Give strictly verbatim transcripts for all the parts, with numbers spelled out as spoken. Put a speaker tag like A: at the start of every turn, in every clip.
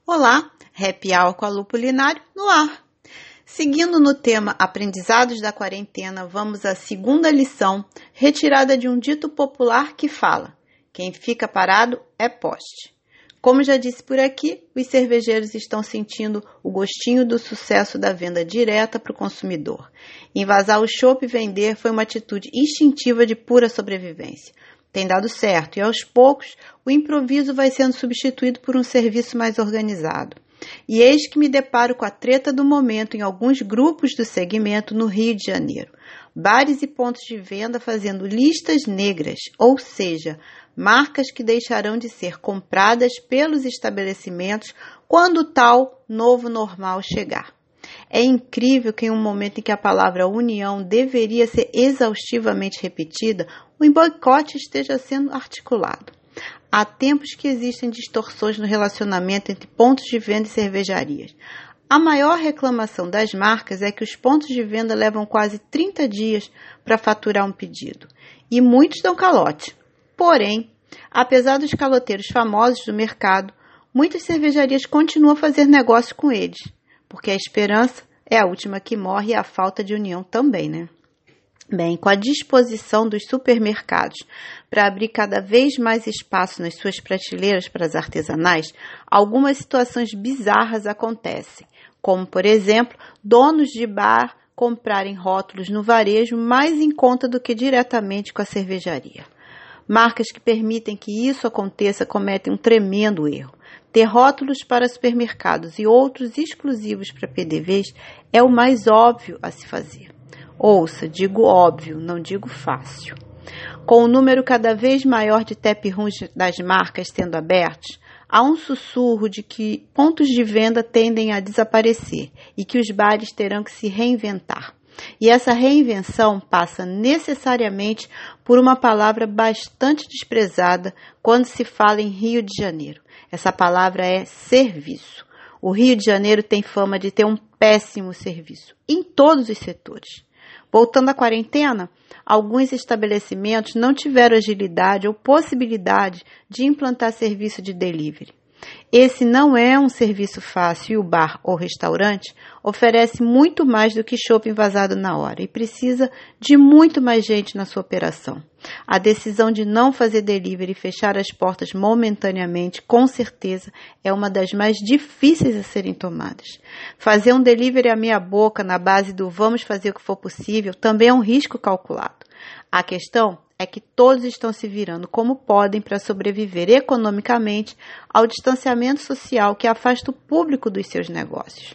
A: Olá, Happy Hour com a Lu Culinário no ar. Seguindo no tema Aprendizados da Quarentena, vamos à segunda lição, retirada de um dito popular que fala: quem fica parado é poste. Como já disse por aqui, os cervejeiros estão sentindo o gostinho do sucesso da venda direta para o consumidor. Envasar o chopp e vender foi uma atitude instintiva de pura sobrevivência. Tem dado certo e, aos poucos, o improviso vai sendo substituído por um serviço mais organizado. E eis que me deparo com a treta do momento em alguns grupos do segmento no Rio de Janeiro. Bares e pontos de venda fazendo listas negras, ou seja, marcas que deixarão de ser compradas pelos estabelecimentos quando o tal novo normal chegar. É incrível que em um momento em que a palavra união deveria ser exaustivamente repetida, o boicote esteja sendo articulado. Há tempos que existem distorções no relacionamento entre pontos de venda e cervejarias. A maior reclamação das marcas é que os pontos de venda levam quase trinta dias para faturar um pedido. E muitos dão calote. Porém, apesar dos caloteiros famosos do mercado, muitas cervejarias continuam a fazer negócio com eles. Porque a esperança é a última que morre e a falta de união também, né? Bem, com a disposição dos supermercados para abrir cada vez mais espaço nas suas prateleiras para as artesanais, algumas situações bizarras acontecem, como, por exemplo, donos de bar comprarem rótulos no varejo mais em conta do que diretamente com a cervejaria. Marcas que permitem que isso aconteça cometem um tremendo erro. Ter rótulos para supermercados e outros exclusivos para P D Vs é o mais óbvio a se fazer. Ouça, digo óbvio, não digo fácil. Com o número cada vez maior de tap rooms das marcas sendo abertos, há um sussurro de que pontos de venda tendem a desaparecer e que os bares terão que se reinventar. E essa reinvenção passa necessariamente por uma palavra bastante desprezada quando se fala em Rio de Janeiro. Essa palavra é serviço. O Rio de Janeiro tem fama de ter um péssimo serviço em todos os setores. Voltando à quarentena, alguns estabelecimentos não tiveram agilidade ou possibilidade de implantar serviço de delivery. Esse não é um serviço fácil e o bar ou restaurante oferece muito mais do que chopp envasado na hora e precisa de muito mais gente na sua operação. A decisão de não fazer delivery e fechar as portas momentaneamente, com certeza, é uma das mais difíceis a serem tomadas. Fazer um delivery à meia boca na base do vamos fazer o que for possível também é um risco calculado. A questão é que todos estão se virando como podem para sobreviver economicamente ao distanciamento social que afasta o público dos seus negócios.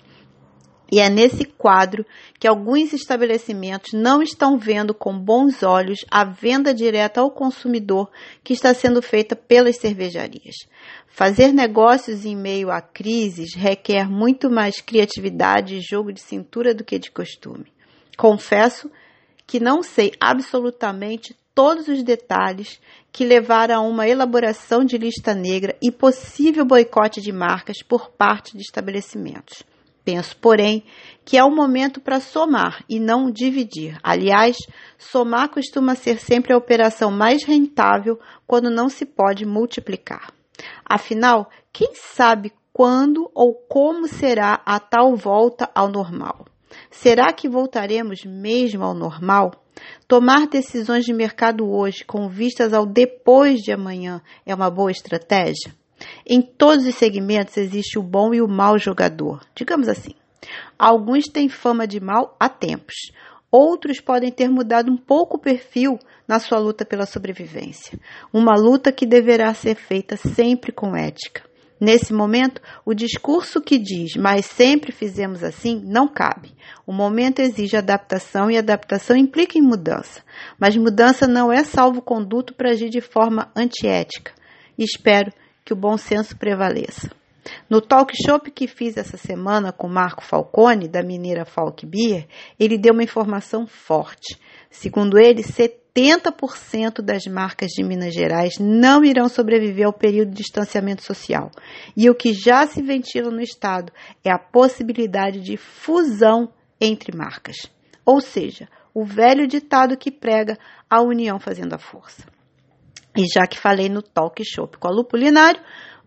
A: E é nesse quadro que alguns estabelecimentos não estão vendo com bons olhos a venda direta ao consumidor que está sendo feita pelas cervejarias. Fazer negócios em meio a crises requer muito mais criatividade e jogo de cintura do que de costume. Confesso que não sei absolutamente todos os detalhes que levaram a uma elaboração de lista negra e possível boicote de marcas por parte de estabelecimentos. Penso, porém, que é o momento para somar e não dividir. Aliás, somar costuma ser sempre a operação mais rentável quando não se pode multiplicar. Afinal, quem sabe quando ou como será a tal volta ao normal? Será que voltaremos mesmo ao normal? Tomar decisões de mercado hoje com vistas ao depois de amanhã é uma boa estratégia? Em todos os segmentos existe o bom e o mau jogador, digamos assim. Alguns têm fama de mal há tempos. Outros podem ter mudado um pouco o perfil na sua luta pela sobrevivência. Uma luta que deverá ser feita sempre com ética. Nesse momento, o discurso que diz, mas sempre fizemos assim, não cabe. O momento exige adaptação e adaptação implica em mudança. Mas mudança não é salvo-conduto para agir de forma antiética. Espero que o bom senso prevaleça. No talk show que fiz essa semana com Marco Falcone, da mineira Falk Beer, ele deu uma informação forte. Segundo ele, setenta por cento das marcas de Minas Gerais não irão sobreviver ao período de distanciamento social. E o que já se ventila no estado é a possibilidade de fusão entre marcas. Ou seja, o velho ditado que prega a união fazendo a força. E já que falei no talk show com a Lu Culinário,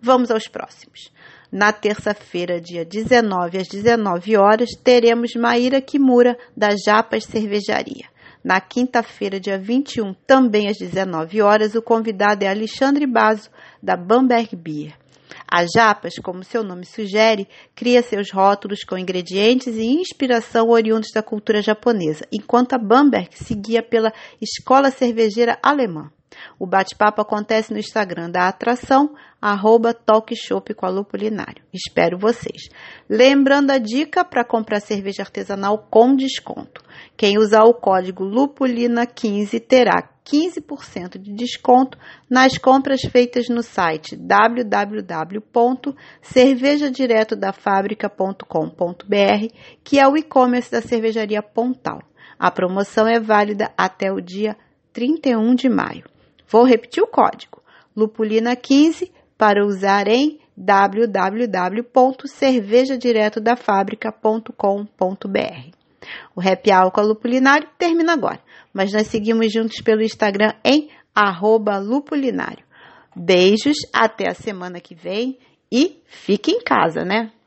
A: Vamos aos próximos. Na terça-feira, dia dezenove, às dezenove horas, teremos Maíra Kimura, da Japas Cervejaria. Na quinta-feira, dia vinte e um, também às dezenove horas, o convidado é Alexandre Basso, da Bamberg Beer. A Japas, como seu nome sugere, cria seus rótulos com ingredientes e inspiração oriundos da cultura japonesa, enquanto a Bamberg se guia pela escola cervejeira alemã. O bate-papo acontece no Instagram da atração, arroba talkshop com a Lupulinário. Espero vocês. Lembrando a dica para comprar cerveja artesanal com desconto. Quem usar o código Lupulina quinze terá quinze por cento de desconto nas compras feitas no site w w w ponto cerveja direto da fábrica ponto com ponto b r, que é o e-commerce da Cervejaria Pontal. A promoção é válida até o dia trinta e um de maio. Vou repetir o código, Lupulina quinze, para usar em w w w ponto cerveja direto da fábrica ponto com ponto b r. O Happy Hour com a Lupulinário termina agora, mas nós seguimos juntos pelo Instagram em arroba lupulinário. Beijos, até a semana que vem e fique em casa, né?